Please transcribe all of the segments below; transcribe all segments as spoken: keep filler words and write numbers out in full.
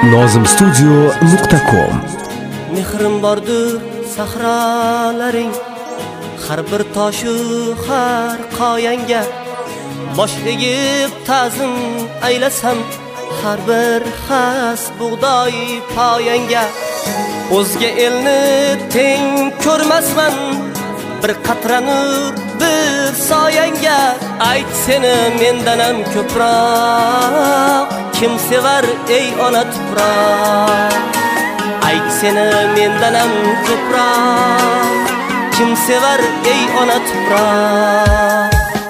nozim studio nuqta com. Mehrim bordir sahrolaring, har bir toshu har qoyanga bosh egib ta'zim aylasam, har bir xas bug'doy poyanga. O'zga elni teng ko'rmasman, bir qatra nur bir soyanga. Ayt seni mendan ham ko'proq kim sevar ey ona tuproq? Ayt seni mendan ham ko'proq kim sevar ey ona tuproq?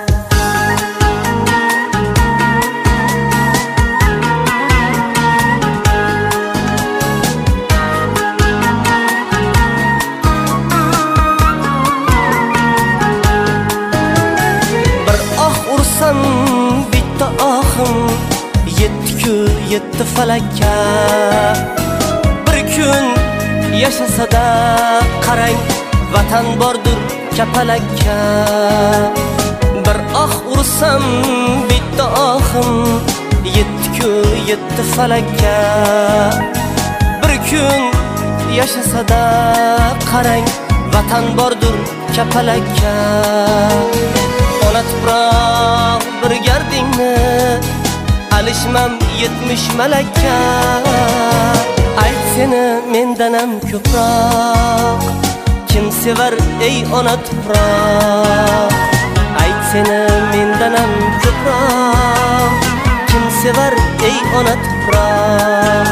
Bitta ahım yetti-ku yetti falakka, bir kun yashasada qarang vatan bordir kapalakka. Bir ah ursam bitta ahım yetti-ku yetti falakka, bir kun yashasada qarang vatan bordir kapalakka. Ona tuproq bir gardingni alishmam yetmish malakka. Ayt seni mendan ham ko'proq kim sevar ey ona tuproq? Ayt seni mendan ham ko'proq kim sevar ey ona tuproq?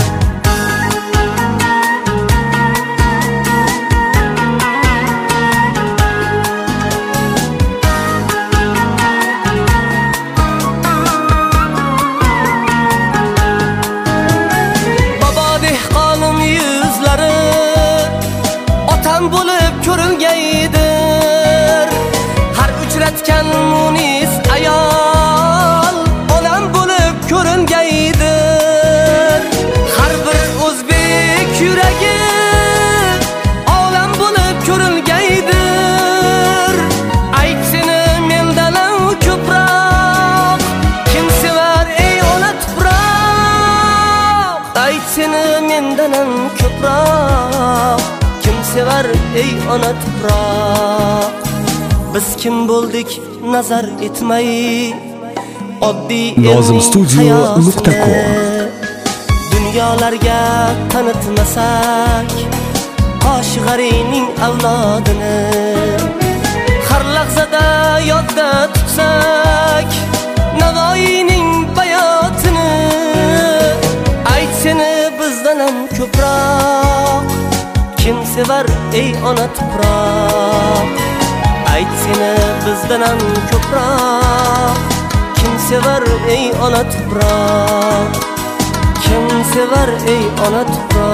Bo'lib ko'rilgaydir har uchratgan munis ayol, onam bo'lib ko'rilgaydir har bir o'zbek yuragi, olam bo'lib ko'rilgaydir. Ayt seni mendan ham ko'proq kim sevar ey ona tuproq? Ayt seni mendan ham ko'proq sevar ey ona tuproq? Biz kim bo'ldik nazar etmay oddiy nozim studio nuqta com. Dunyolarga tanitmasak Qoshg'ariyning avlodini, har lahzada yodda tutsak Navoiyning bayotini. Ayt seni bizdan ham ko'proq kim sevar ey ona tuproq? Ayt seni bizdan ham ko'proq kim sevar ey ona tuproq? Kim sevar ey ona tuproq?